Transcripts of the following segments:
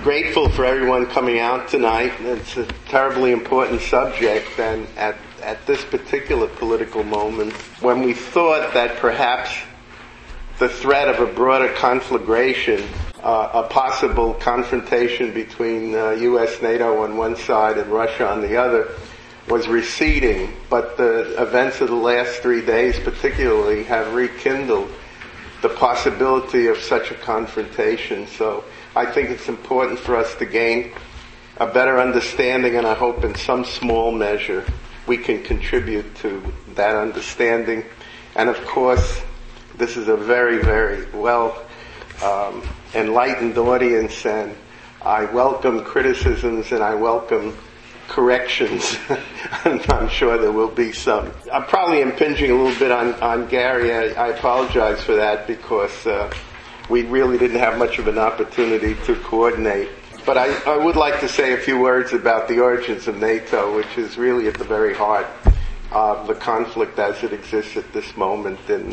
grateful for everyone coming out tonight. It's a terribly important subject, and at this particular political moment, when we thought that perhaps the threat of a broader conflagration, a possible confrontation between U.S. NATO on one side and Russia on the other, was receding, but the events of the last 3 days particularly have rekindled the possibility of such a confrontation. So I think it's important for us to gain a better understanding, and I hope in some small measure we can contribute to that understanding. And of course, this is a very, very well enlightened audience, and I welcome criticisms and I welcome corrections. And I'm sure there will be some. I'm probably impinging a little bit on Gary. I apologize for that because we really didn't have much of an opportunity to coordinate. But I would like to say a few words about the origins of NATO, which is really at the very heart of the conflict as it exists at this moment in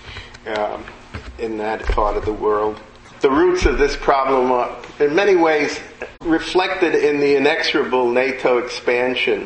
that part of the world. The roots of this problem are, in many ways, reflected in the inexorable NATO expansion,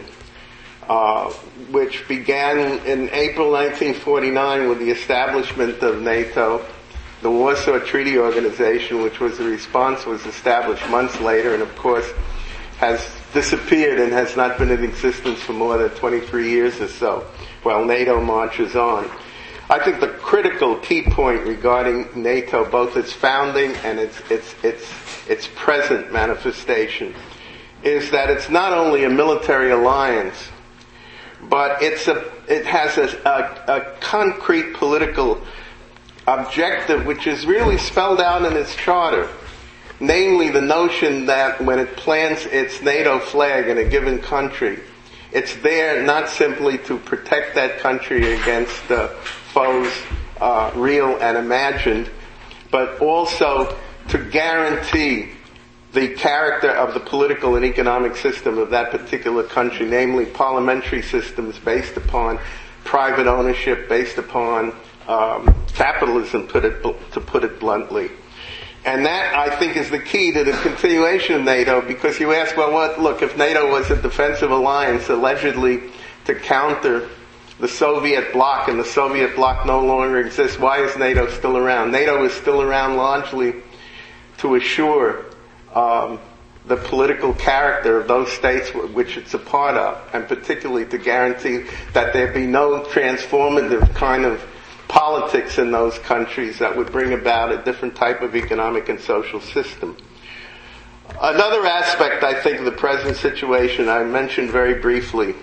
which began in April 1949 with the establishment of NATO. The Warsaw Treaty Organization, which was the response, was established months later, and of course has disappeared and has not been in existence for more than 23 years or so, while NATO marches on. I think the critical key point regarding NATO, both its founding and its present manifestation, is that it's not only a military alliance, but it has a concrete political objective which is really spelled out in its charter, namely the notion that when it plants its NATO flag in a given country, it's there not simply to protect that country against foes, real and imagined, but also to guarantee the character of the political and economic system of that particular country, namely parliamentary systems based upon private ownership, based upon capitalism, to put it bluntly. And that, I think, is the key to the continuation of NATO, because you ask, look, if NATO was a defensive alliance allegedly to counter the Soviet bloc, and the Soviet bloc no longer exists, why is NATO still around? NATO is still around largely to assure the political character of those states which it's a part of, and particularly to guarantee that there be no transformative kind of politics in those countries that would bring about a different type of economic and social system. Another aspect, I think, of the present situation I mentioned very briefly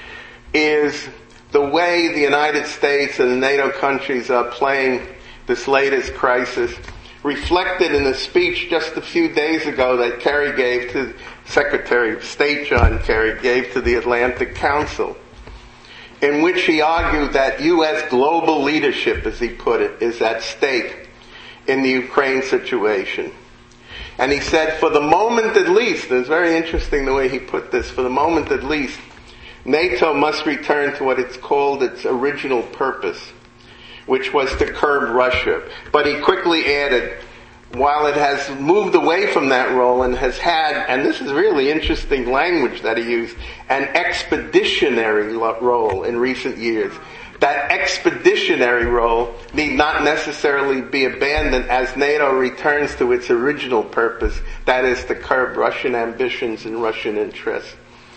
is the way the United States and the NATO countries are playing this latest crisis, reflected in a speech just a few days ago that Kerry gave to Secretary of State John Kerry gave to the Atlantic Council, in which he argued that U.S. global leadership, as he put it, is at stake in the Ukraine situation. And he said, for the moment at least, and it's very interesting the way he put this, for the moment at least, NATO must return to what it's called its original purpose, which was to curb Russia. But he quickly added, while it has moved away from that role and has had, and this is really interesting language that he used, an expeditionary role in recent years, that expeditionary role need not necessarily be abandoned as NATO returns to its original purpose, that is to curb Russian ambitions and Russian interests.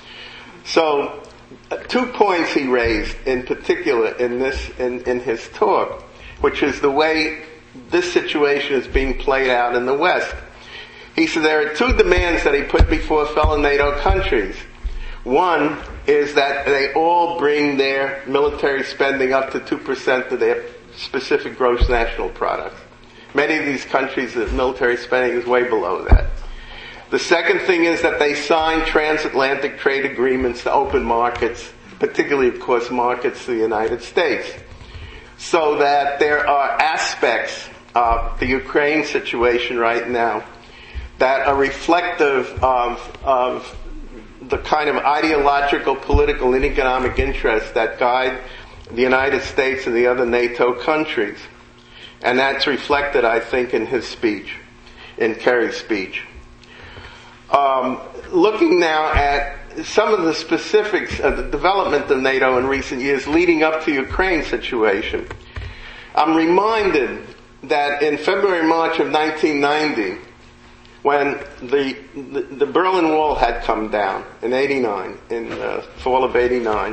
So, 2 points he raised in particular in his talk, which is the way this situation is being played out in the West. He said there are 2 demands that he put before fellow NATO countries. One is that they all bring their military spending up to 2% of their specific gross national product. Many of these countries, the military spending is way below that. The second thing is that they sign transatlantic trade agreements to open markets, particularly, of course, markets to the United States, so that there are aspects of the Ukraine situation right now that are reflective of the kind of ideological, political, and economic interests that guide the United States and the other NATO countries. And that's reflected, I think, in his speech, in Kerry's speech. looking now at some of the specifics of the development of NATO in recent years leading up to Ukraine situation, I'm reminded that in February, March of 1990, when the Berlin Wall had come down in the fall of 89,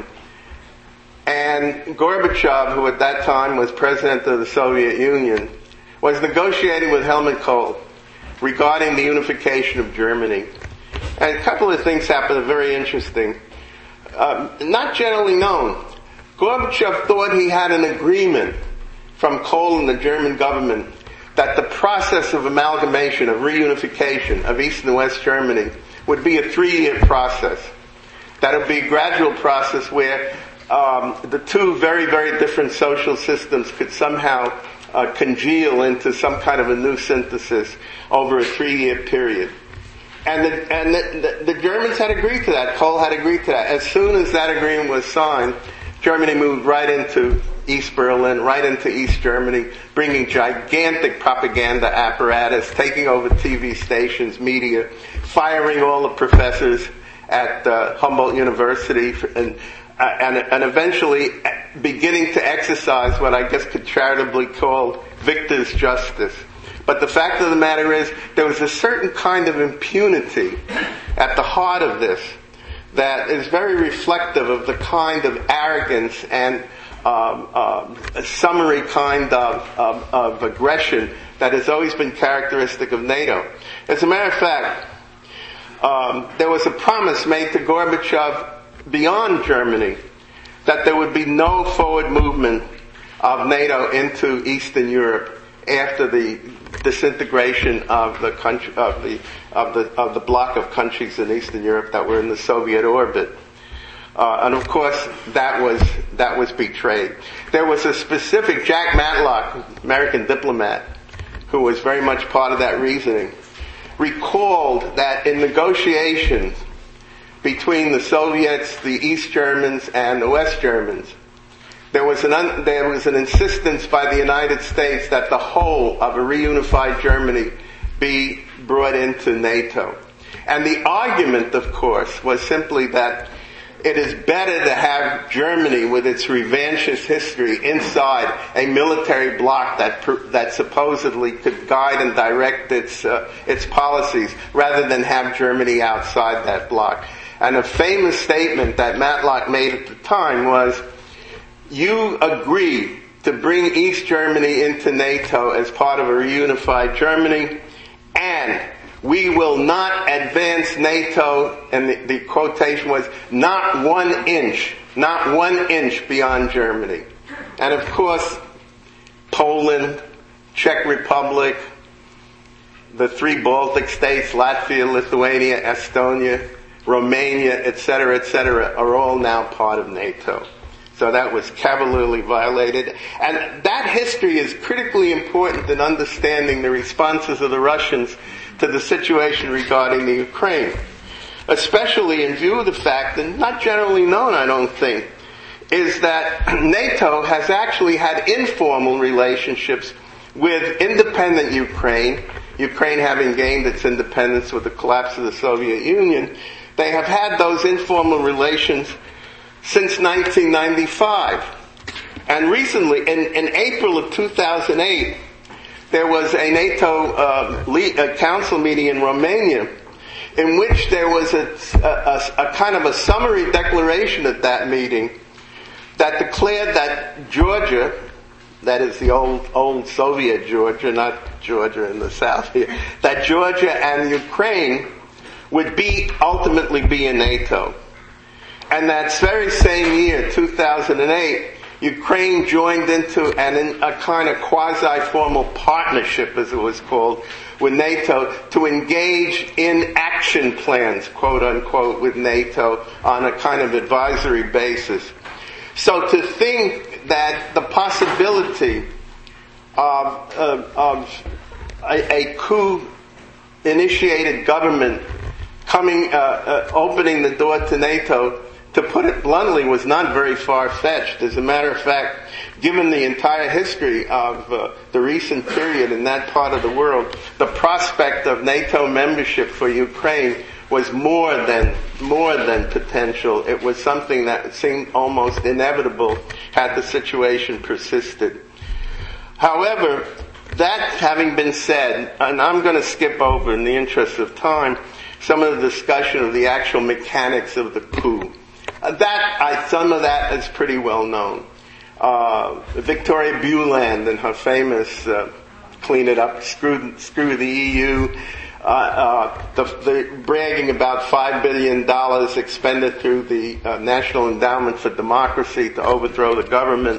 and Gorbachev, who at that time was president of the Soviet Union, was negotiating with Helmut Kohl regarding the unification of Germany. And a couple of things happened that are very interesting. Not generally known. Gorbachev thought he had an agreement from Kohl and the German government that the process of amalgamation, of reunification of East and West Germany would be a 3-year process. That it would be a gradual process where the two very, very different social systems could somehow congeal into some kind of a new synthesis over a 3-year period. And the Germans had agreed to that. Kohl had agreed to that. As soon as that agreement was signed, Germany moved right into East Berlin, right into East Germany, bringing gigantic propaganda apparatus, taking over TV stations, media, firing all the professors at Humboldt University, and eventually beginning to exercise what I guess could charitably call victor's justice. But the fact of the matter is, there was a certain kind of impunity at the heart of this that is very reflective of the kind of arrogance and summary kind of aggression that has always been characteristic of NATO. As a matter of fact, there was a promise made to Gorbachev beyond Germany that there would be no forward movement of NATO into Eastern Europe after the disintegration of the country, of the bloc of countries in Eastern Europe that were in the Soviet orbit. And of course, that was betrayed. There was a specific Jack Matlock, American diplomat, who was very much part of that reasoning, recalled that in negotiations between the Soviets, the East Germans, and the West Germans, there was an insistence by the United States that the whole of a reunified Germany be brought into NATO. And the argument, of course, was simply that it is better to have Germany with its revanchist history inside a military bloc that supposedly could guide and direct its policies, rather than have Germany outside that bloc. And a famous statement that Matlock made at the time was, "You agree to bring East Germany into NATO as part of a reunified Germany, and we will not advance NATO," and the quotation was, not one inch beyond Germany. And of course, Poland, Czech Republic, the 3 Baltic states, Latvia, Lithuania, Estonia, Romania, etc., are all now part of NATO. So that was cavalierly violated. And that history is critically important in understanding the responses of the Russians to the situation regarding the Ukraine. Especially in view of the fact, and not generally known, I don't think, is that NATO has actually had informal relationships with independent Ukraine having gained its independence with the collapse of the Soviet Union. They have had those informal relations since 1995. And recently, in April of 2008, there was a NATO council meeting in Romania in which there was a kind of a summary declaration at that meeting that declared that Georgia, that is the old Soviet Georgia, not Georgia in the south here, that Georgia and Ukraine would ultimately be in NATO. And that very same year, 2008, Ukraine joined into a kind of quasi-formal partnership, as it was called, with NATO to engage in action plans, quote unquote, with NATO on a kind of advisory basis. So to think that the possibility of a coup-initiated government opening the door to NATO, to put it bluntly, was not very far-fetched. As a matter of fact, given the entire history of the recent period in that part of the world, the prospect of NATO membership for Ukraine was more than potential. It was something that seemed almost inevitable had the situation persisted. However, that having been said, and I'm going to skip over in the interest of time some of the discussion of the actual mechanics of the coup. Some of that is pretty well known. Victoria Buland and her famous clean it up, screw the EU, the bragging about $5 billion expended through the National Endowment for Democracy to overthrow the government.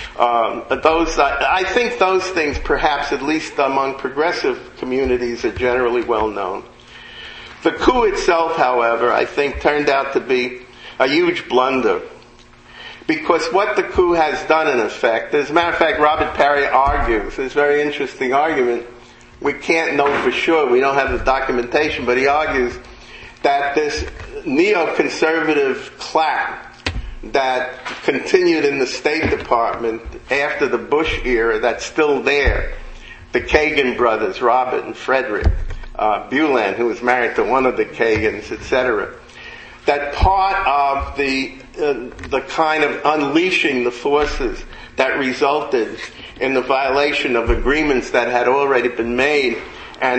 I think those things, perhaps at least among progressive communities, are generally well known. The coup itself, however, I think turned out to be a huge blunder. Because what the coup has done, in effect, as a matter of fact, Robert Parry argues, this very interesting argument, we can't know for sure, we don't have the documentation, but he argues that this neoconservative clap that continued in the State Department after the Bush era, that's still there, the Kagan brothers, Robert and Frederick, Buland, who was married to one of the Kagans, etc., that part of the kind of unleashing the forces that resulted in the violation of agreements that had already been made and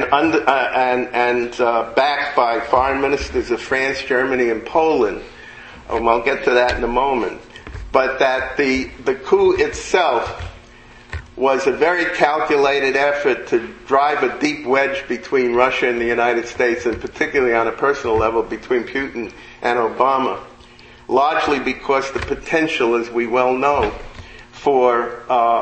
backed by foreign ministers of France, Germany, and Poland. I'll get to that in a moment. But that the coup itself was a very calculated effort to drive a deep wedge between Russia and the United States, and particularly on a personal level between Putin and Obama, largely because the potential, as we well know, for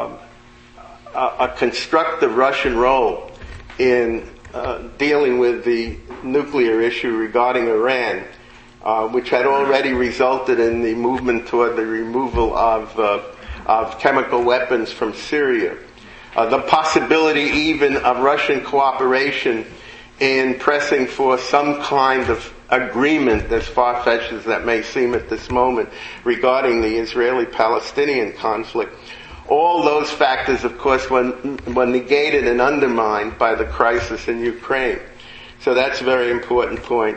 a constructive Russian role in dealing with the nuclear issue regarding Iran, which had already resulted in the movement toward the removal of chemical weapons from Syria. The possibility even of Russian cooperation in pressing for some kind of agreement, as far-fetched as that may seem at this moment, regarding the Israeli-Palestinian conflict. All those factors, of course, were negated and undermined by the crisis in Ukraine. So that's a very important point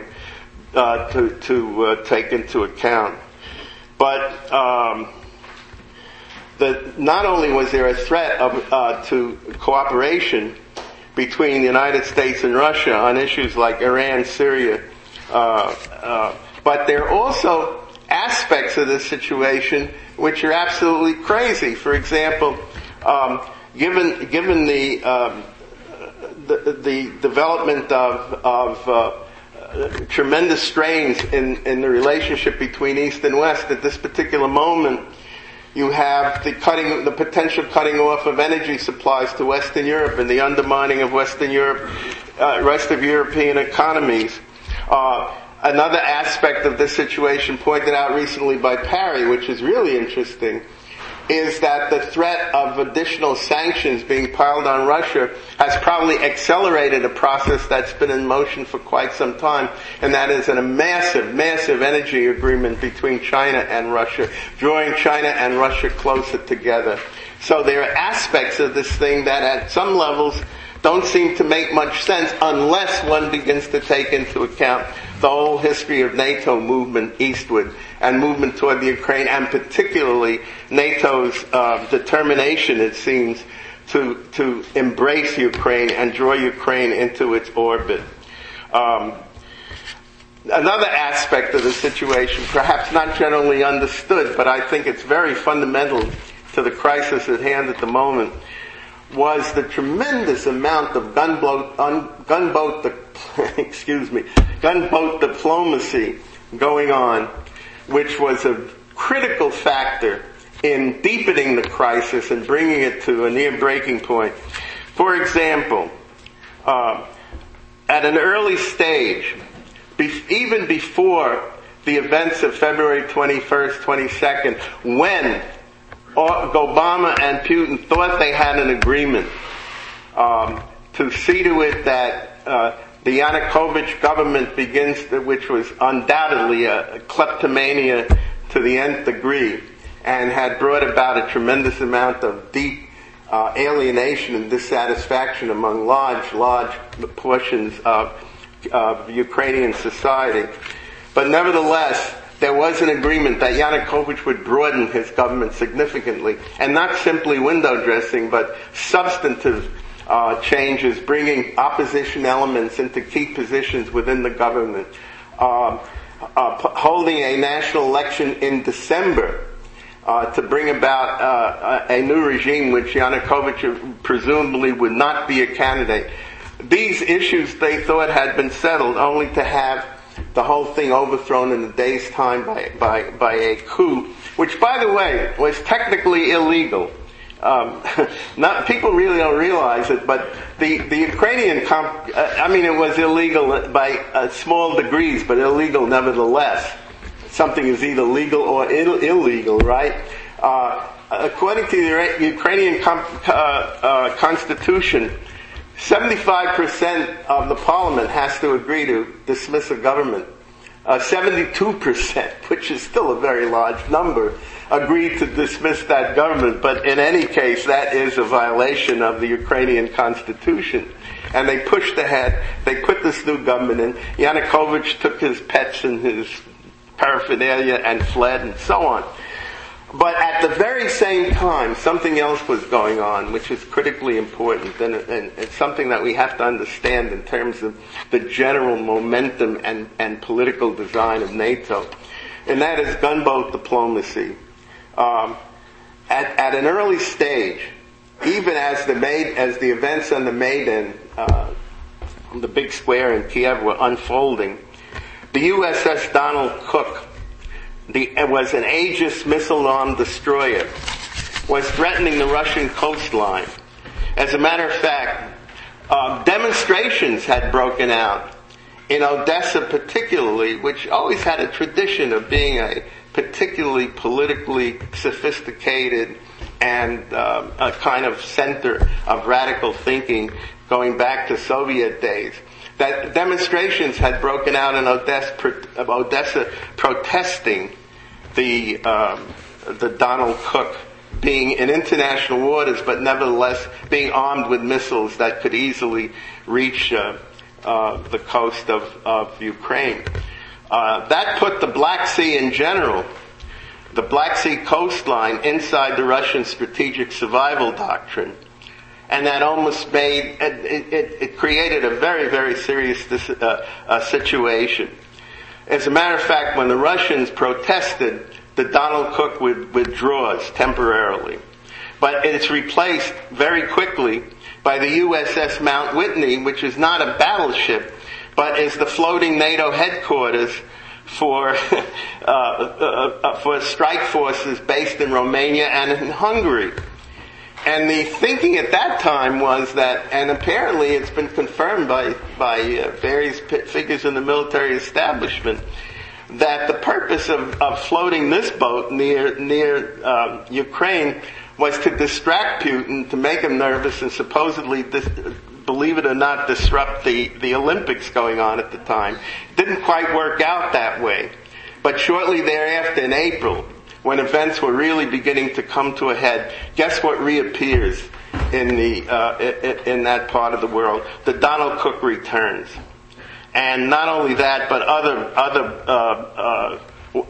to take into account. But not only was there a threat to cooperation between the United States and Russia on issues like Iran, Syria, but there are also aspects of this situation which are absolutely crazy. For example, given the development of tremendous strains in the relationship between East and West, at this particular moment, you have the potential cutting off of energy supplies to Western Europe and the undermining of rest of European economies. Another aspect of this situation pointed out recently by Parry, which is really interesting, is that the threat of additional sanctions being piled on Russia has probably accelerated a process that's been in motion for quite some time, and that is a massive, massive energy agreement between China and Russia, drawing China and Russia closer together. So there are aspects of this thing that at some levels don't seem to make much sense unless one begins to take into account the whole history of NATO movement eastward and movement toward the Ukraine, and particularly NATO's determination, it seems, to embrace Ukraine and draw Ukraine into its orbit. Another aspect of the situation, perhaps not generally understood, but I think it's very fundamental to the crisis at hand at the moment, was the tremendous amount of gunboat diplomacy going on, which was a critical factor in deepening the crisis and bringing it to a near breaking point. For example, at an early stage, even before the events of February 21st, 22nd, when Obama and Putin thought they had an agreement to see to it that the Yanukovych government which was undoubtedly a kleptomania to the nth degree, and had brought about a tremendous amount of deep alienation and dissatisfaction among large portions of Ukrainian society. But nevertheless, there was an agreement that Yanukovych would broaden his government significantly, and not simply window dressing, but substantive changes, bringing opposition elements into key positions within the government, holding a national election in December to bring about a new regime which Yanukovych presumably would not be a candidate. These issues they thought had been settled, only to have the whole thing overthrown in a day's time by a coup, which, by the way, was technically illegal. People really don't realize it, but the Ukrainian, it was illegal by small degrees, but illegal nevertheless. Something is either legal or illegal, right? According to the Ukrainian constitution, 75% of the parliament has to agree to dismiss a government. 72%, which is still a very large number, agreed to dismiss that government. But in any case, that is a violation of the Ukrainian constitution. And they pushed ahead. They put this new government in. Yanukovych took his pets and his paraphernalia and fled and so on. But at the very same time, something else was going on, which is critically important, and it's something that we have to understand in terms of the general momentum and political design of NATO, and that is gunboat diplomacy. At an early stage, even as the events on the Maidan, the big square in Kiev, were unfolding, the USS Donald Cook, was an Aegis missile-armed destroyer, was threatening the Russian coastline. As a matter of fact, demonstrations had broken out in Odessa particularly, which always had a tradition of being a particularly politically sophisticated and a kind of center of radical thinking going back to Soviet days. That demonstrations had broken out in Odessa protesting the Donald Cook being in international waters, but nevertheless being armed with missiles that could easily reach the coast of Ukraine. That put the Black Sea in general, the Black Sea coastline, inside the Russian strategic survival doctrine. And that almost made, it created a very, very serious situation. As a matter of fact, when the Russians protested, the Donald Cook withdraws temporarily. But it's replaced very quickly by the USS Mount Whitney, which is not a battleship, but is the floating NATO headquarters for strike forces based in Romania and in Hungary. And the thinking at that time was that, and apparently it's been confirmed by various figures in the military establishment, that the purpose of floating this boat near Ukraine was to distract Putin, to make him nervous, and supposedly, believe it or not, disrupt the Olympics going on at the time. Didn't quite work out that way. But shortly thereafter, in April, when events were really beginning to come to a head, guess what reappears in that part of the world? The Donald Cook returns. And not only that, but other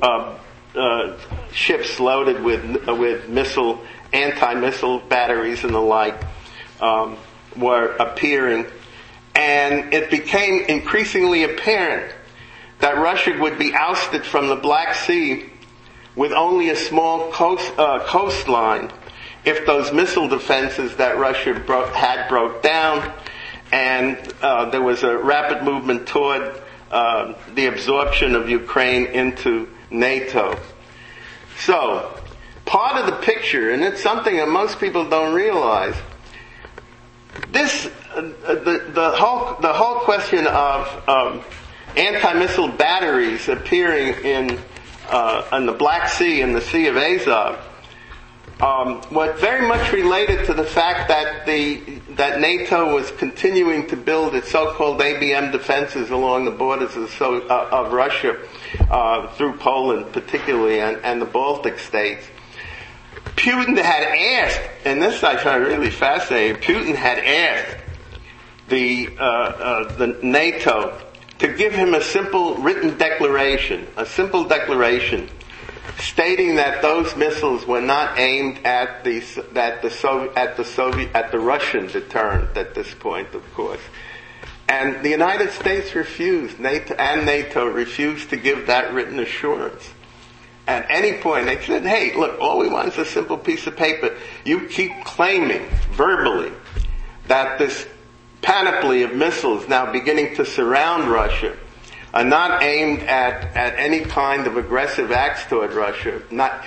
ships loaded with anti-missile batteries and the like were appearing. And it became increasingly apparent that Russia would be ousted from the Black Sea with only a small coastline if those missile defenses that Russia had broke down, and there was a rapid movement toward the absorption of Ukraine into NATO. So, part of the picture, and it's something that most people don't realize, the whole question of anti-missile batteries appearing in the Black Sea and the Sea of Azov was very much related to the fact that that NATO was continuing to build its so-called ABM defenses along the borders of Russia, through Poland particularly, and the Baltic states. Putin had asked, and this I find really fascinating, Putin had asked the NATO to give him a simple written declaration, stating that those missiles were not aimed at the Russian deterrent at this point, of course. And the United States refused, NATO refused to give that written assurance. At any point, they said, hey, look, all we want is a simple piece of paper. You keep claiming, verbally, that this panoply of missiles now beginning to surround Russia are not aimed at any kind of aggressive acts toward Russia.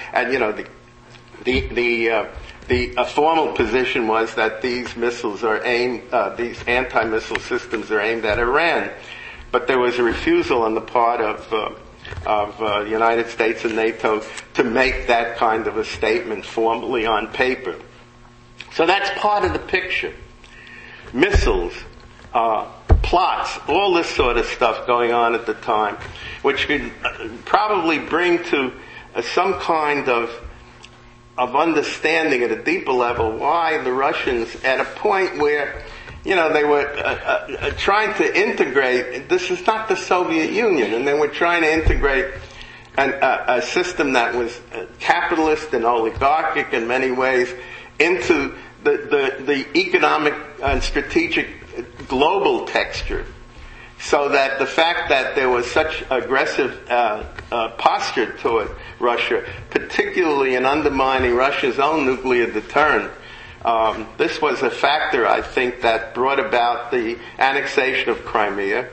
The formal position was that these missiles are aimed, these anti-missile systems are aimed at Iran. But there was a refusal on the part of the United States and NATO to make that kind of a statement formally on paper. So that's part of the picture. Missiles, plots, all this sort of stuff going on at the time, which could probably bring to some kind of understanding at a deeper level why the Russians, at a point where, they were trying to integrate, this is not the Soviet Union, and they were trying to integrate a system that was capitalist and oligarchic in many ways into the economic and strategic global texture, so that the fact that there was such aggressive posture toward Russia, particularly in undermining Russia's own nuclear deterrent, this was a factor, I think, that brought about the annexation of Crimea.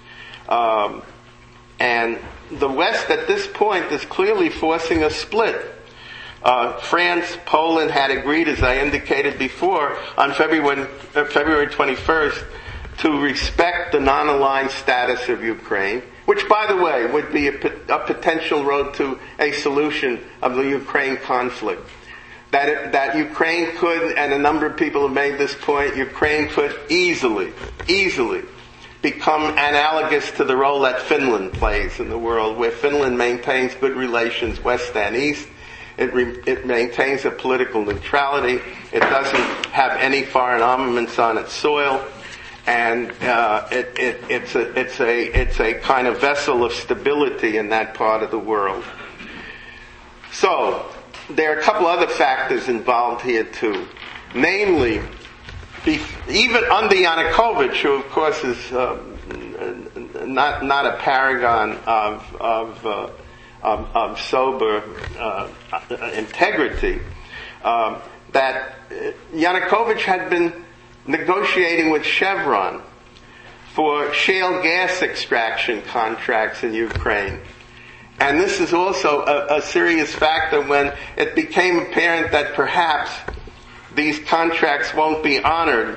And the West at this point is clearly forcing a split. France, Poland had agreed, as I indicated before, on February 21st to respect the non-aligned status of Ukraine, which, by the way, would be a potential road to a solution of the Ukraine conflict. That Ukraine could, and a number of people have made this point, Ukraine could easily become analogous to the role that Finland plays in the world, where Finland maintains good relations west and east. It maintains a political neutrality. It doesn't have any foreign armaments on its soil, and it's a kind of vessel of stability in that part of the world. So there are a couple other factors involved here too, namely, even under Yanukovych, who of course is not a paragon of sober integrity, that Yanukovych had been negotiating with Chevron for shale gas extraction contracts in Ukraine. And this is also a serious factor when it became apparent that perhaps these contracts won't be honored,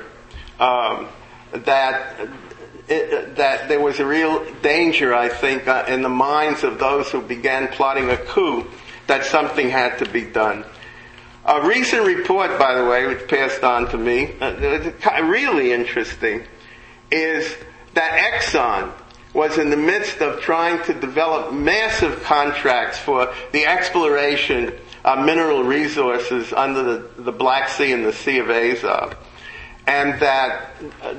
that there was a real danger, I think, in the minds of those who began plotting a coup, that something had to be done. A recent report, by the way, which passed on to me, really interesting, is that Exxon was in the midst of trying to develop massive contracts for the exploration of mineral resources under the Black Sea and the Sea of Azov, and that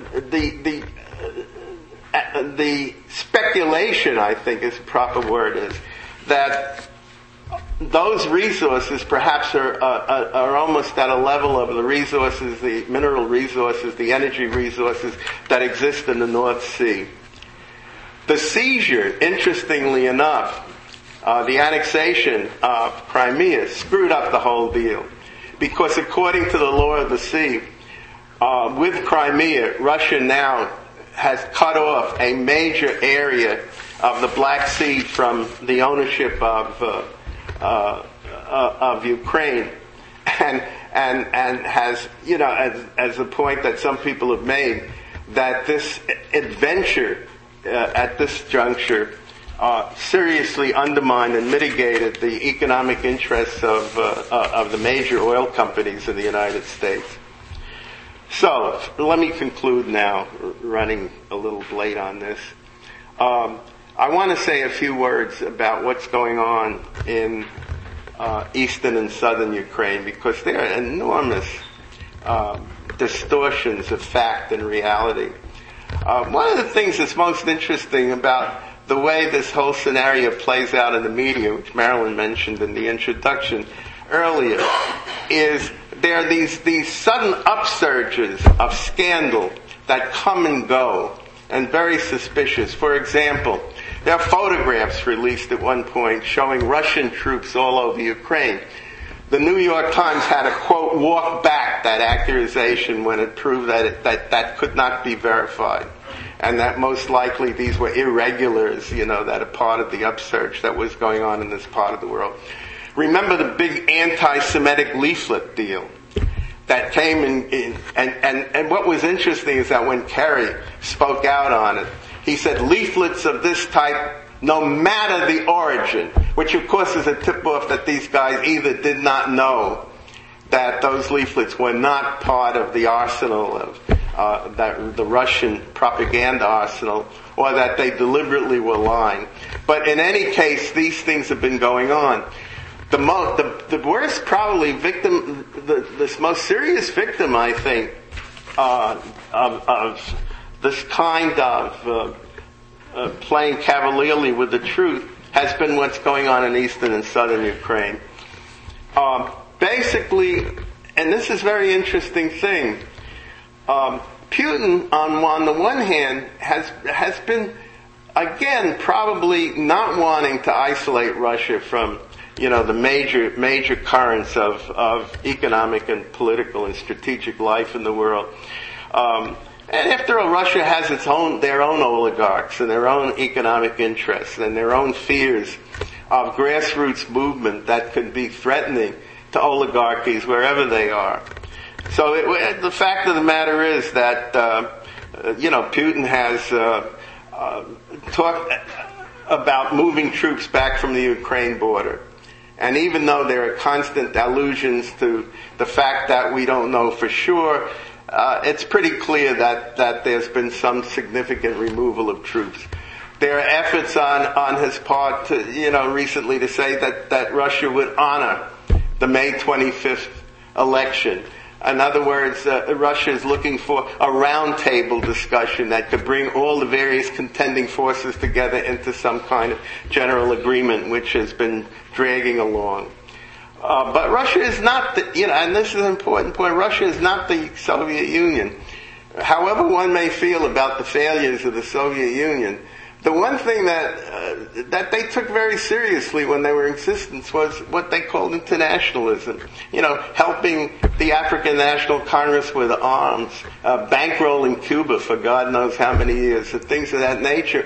the speculation, I think is the proper word, is that those resources perhaps are almost at a level of the resources, the mineral resources, the energy resources that exist in the North Sea. The seizure, interestingly enough, the annexation of Crimea screwed up the whole deal. Because according to the law of the sea, with Crimea, Russia now has cut off a major area of the Black Sea from the ownership of Ukraine, and has, as a point that some people have made, that this adventure at this juncture seriously undermined and mitigated the economic interests of the major oil companies in the United States. So, let me conclude now, running a little late on this. I want to say a few words about what's going on in eastern and southern Ukraine, because there are enormous distortions of fact and reality. One of the things that's most interesting about the way this whole scenario plays out in the media, which Marilyn mentioned in the introduction earlier, is there are these sudden upsurges of scandal that come and go, and very suspicious. For example, there are photographs released at one point showing Russian troops all over Ukraine. The New York Times had to, quote, walk back that accusation when it proved that that could not be verified, and that most likely these were irregulars, that are part of the upsurge that was going on in this part of the world. Remember the big anti-Semitic leaflet deal that came in, and what was interesting is that when Kerry spoke out on it, he said leaflets of this type, no matter the origin, which of course is a tip-off that these guys either did not know that those leaflets were not part of the arsenal of the Russian propaganda arsenal, or that they deliberately were lying. But in any case, these things have been going on. The worst, probably, victim, the most serious victim, I think, of this kind of playing cavalierly with the truth has been what's going on in eastern and southern Ukraine. Basically, and this is a very interesting thing, Putin, on the one hand, has been, again, probably not wanting to isolate Russia from the major currents of economic and political and strategic life in the world. And after all, Russia has their own oligarchs and their own economic interests and their own fears of grassroots movement that could be threatening to oligarchies wherever they are. So the fact of the matter is that, Putin has talked about moving troops back from the Ukraine border. And even though there are constant allusions to the fact that we don't know for sure, it's pretty clear that there's been some significant removal of troops. There are efforts on his part to, recently to say that Russia would honor the May 25th election. In other words, Russia is looking for a roundtable discussion that could bring all the various contending forces together into some kind of general agreement, which has been dragging along. But Russia is not, and this is an important point, Russia is not the Soviet Union. However one may feel about the failures of the Soviet Union, the one thing that they took very seriously when they were in existence was what they called internationalism. Helping the African National Congress with arms, bankrolling Cuba for God knows how many years, and things of that nature.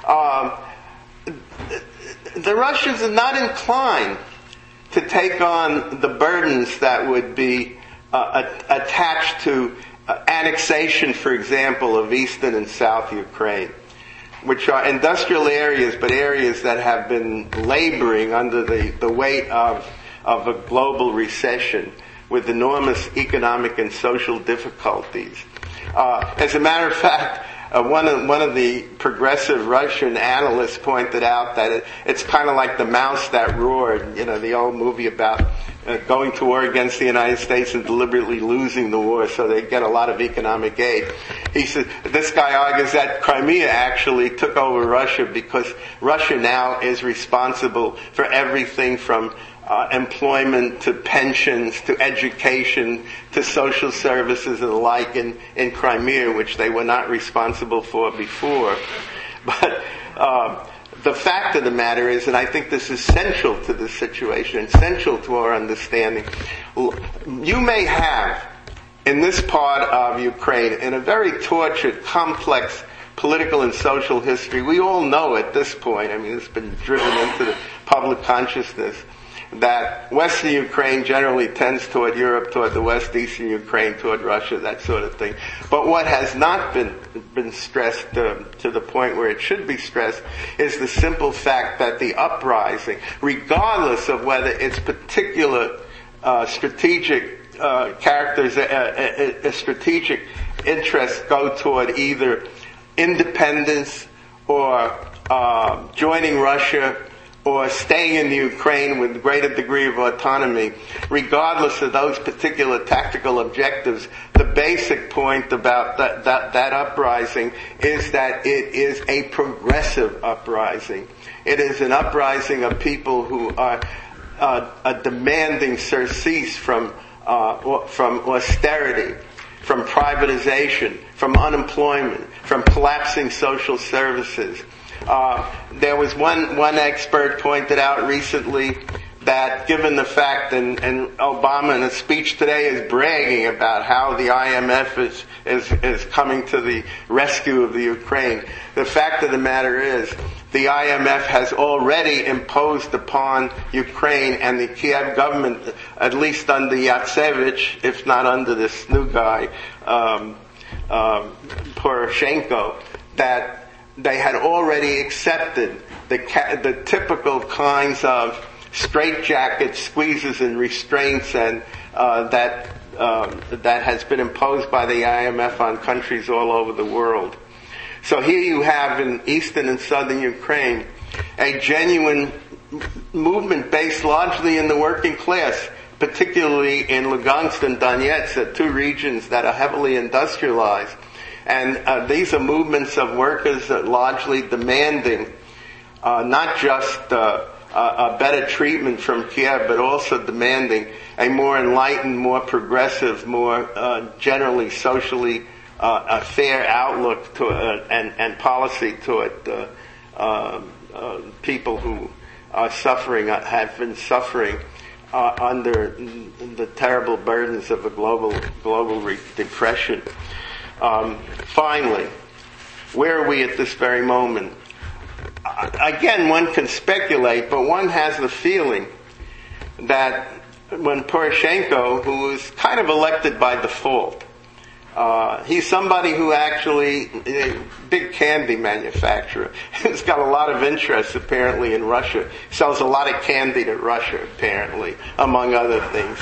The Russians are not inclined to take on the burdens that would be attached to annexation, for example, of eastern and south Ukraine, which are industrial areas, but areas that have been laboring under the weight of a global recession with enormous economic and social difficulties. As a matter of fact, one of the progressive Russian analysts pointed out that it's kind of like the mouse that roared, the old movie about going to war against the United States and deliberately losing the war so they get a lot of economic aid. He said, this guy argues that Crimea actually took over Russia because Russia now is responsible for everything from employment to pensions to education to social services and the like in Crimea, which they were not responsible for before. But the fact of the matter is, and I think this is central to this situation, and central to our understanding, you may have in this part of Ukraine, in a very tortured, complex political and social history, we all know at this point, it's been driven into the public consciousness, that Western Ukraine generally tends toward Europe, toward the West, Eastern Ukraine toward Russia, that sort of thing. But what has not been stressed to the point where it should be stressed is the simple fact that the uprising, regardless of whether its particular strategic characters, strategic interests go toward either independence or joining Russia or staying in the Ukraine with a greater degree of autonomy, regardless of those particular tactical objectives, the basic point about that uprising is that it is a progressive uprising. It is an uprising of people who are demanding surcease from austerity, from privatization, from unemployment, from collapsing social services. There was one expert pointed out recently that given the fact, and Obama in a speech today is bragging about how the IMF is coming to the rescue of the Ukraine. The fact of the matter is, the IMF has already imposed upon Ukraine and the Kiev government, at least under Yatsevich, if not under this new guy, Poroshenko, that they had already accepted the typical kinds of straitjacket squeezes and restraints and that has been imposed by the IMF on countries all over the world. So here you have in eastern and southern Ukraine a genuine movement based largely in the working class, particularly in Lugansk and Donetsk, two regions that are heavily industrialized. And these are movements of workers that largely demanding not just a better treatment from Kiev, but also demanding a more enlightened, more progressive, more generally socially fair outlook to and policy toward people who are suffering, have been suffering under the terrible burdens of a global depression. Finally, where are we at this very moment? Again, one can speculate, but one has the feeling that when Poroshenko, who was kind of elected by default, he's somebody who actually, a big candy manufacturer, has got a lot of interest apparently in Russia, sells a lot of candy to Russia apparently, among other things.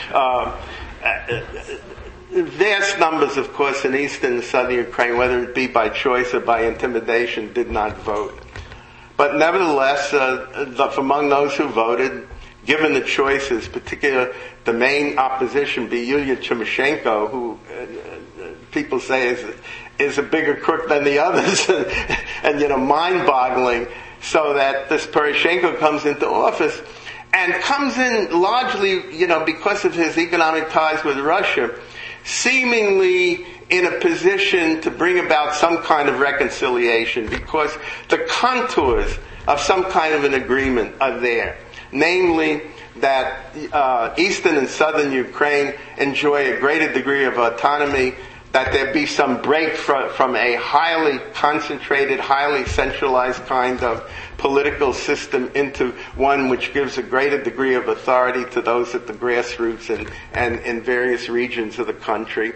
Vast numbers, of course, in eastern and southern Ukraine, whether it be by choice or by intimidation, did not vote. But nevertheless, among those who voted, given the choices, particularly the main opposition be Yulia Tymoshenko, who people say is a bigger crook than the others, and mind-boggling, so that this Poroshenko comes into office and comes in largely, because of his economic ties with Russia, seemingly in a position to bring about some kind of reconciliation, because the contours of some kind of an agreement are there. Namely, that eastern and southern Ukraine enjoy a greater degree of autonomy, that there be some break from a highly concentrated, highly centralized kind of political system into one which gives a greater degree of authority to those at the grassroots and in various regions of the country.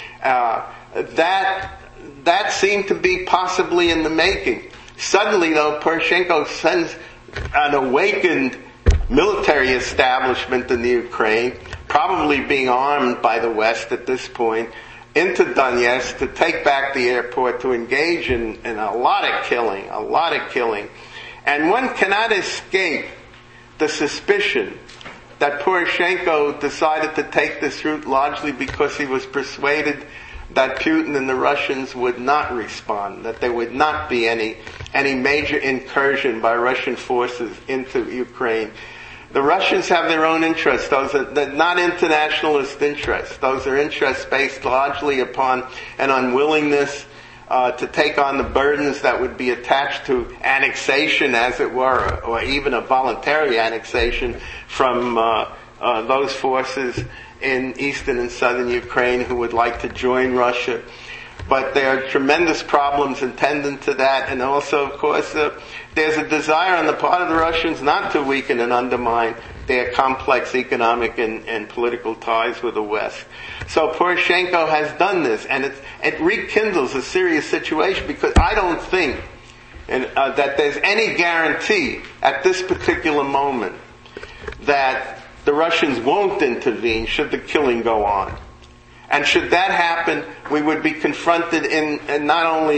That seemed to be possibly in the making. Suddenly, though, Poroshenko sends an awakened military establishment in the Ukraine, probably being armed by the West at this point, into Donetsk to take back the airport, to engage in a lot of killing. And one cannot escape the suspicion that Poroshenko decided to take this route largely because he was persuaded that Putin and the Russians would not respond, that there would not be any major incursion by Russian forces into Ukraine. The Russians have their own interests. Those are not internationalist interests. Those are interests based largely upon an unwillingness to take on the burdens that would be attached to annexation, as it were, or even a voluntary annexation from those forces in eastern and southern Ukraine who would like to join Russia. But there are tremendous problems attendant to that, and also, of course, there's a desire on the part of the Russians not to weaken and undermine their complex economic and political ties with the West. So Poroshenko has done this, and it rekindles a serious situation, because I don't think that there's any guarantee at this particular moment that the Russians won't intervene should the killing go on. And should that happen, we would be confronted in not only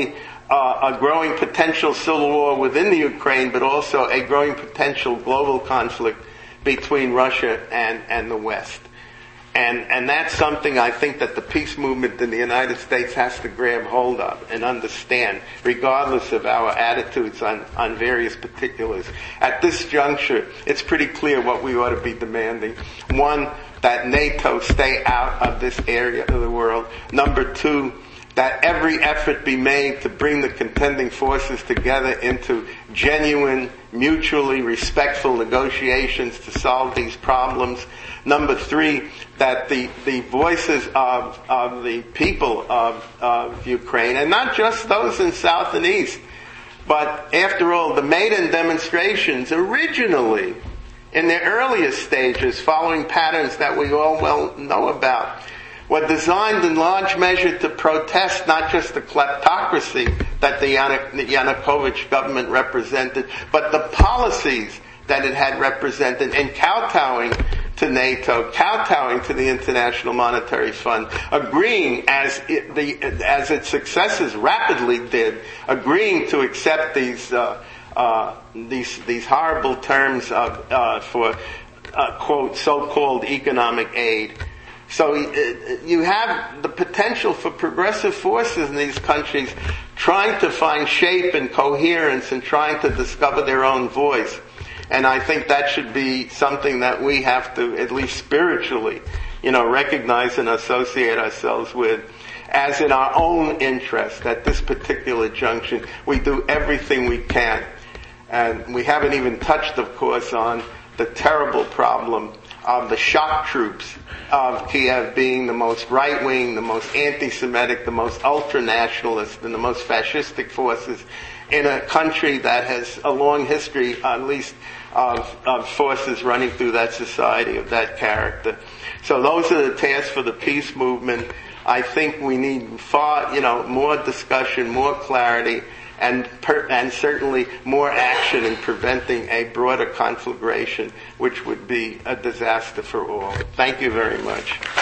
a growing potential civil war within the Ukraine, but also a growing potential global conflict between Russia and the West. And that's something I think that the peace movement in the United States has to grab hold of and understand, regardless of our attitudes on various particulars. At this juncture, it's pretty clear what we ought to be demanding. One, that NATO stay out of this area of the world. Number two, that every effort be made to bring the contending forces together into genuine, mutually respectful negotiations to solve these problems. Number three, that the voices of the people of Ukraine, and not just those in South and East, but after all, the Maidan demonstrations originally, in their earliest stages, following patterns that we all well know about, were designed in large measure to protest not just the kleptocracy that the Yanukovych government represented, but the policies that it had represented in kowtowing to NATO, kowtowing to the International Monetary Fund, agreeing as its successors rapidly did, agreeing to accept these horrible terms for quote so-called economic aid. So you have the potential for progressive forces in these countries trying to find shape and coherence and trying to discover their own voice. And I think that should be something that we have to, at least spiritually, recognize and associate ourselves with, as in our own interest at this particular junction. We do everything we can. And we haven't even touched, of course, on the terrible problem of the shock troops of Kiev being the most right-wing, the most anti-Semitic, the most ultra-nationalist, and the most fascistic forces in a country that has a long history, at least, of forces running through that society of that character. So those are the tasks for the peace movement. I think we need far, more discussion, more clarity, and certainly more action in preventing a broader conflagration, which would be a disaster for all. Thank you very much.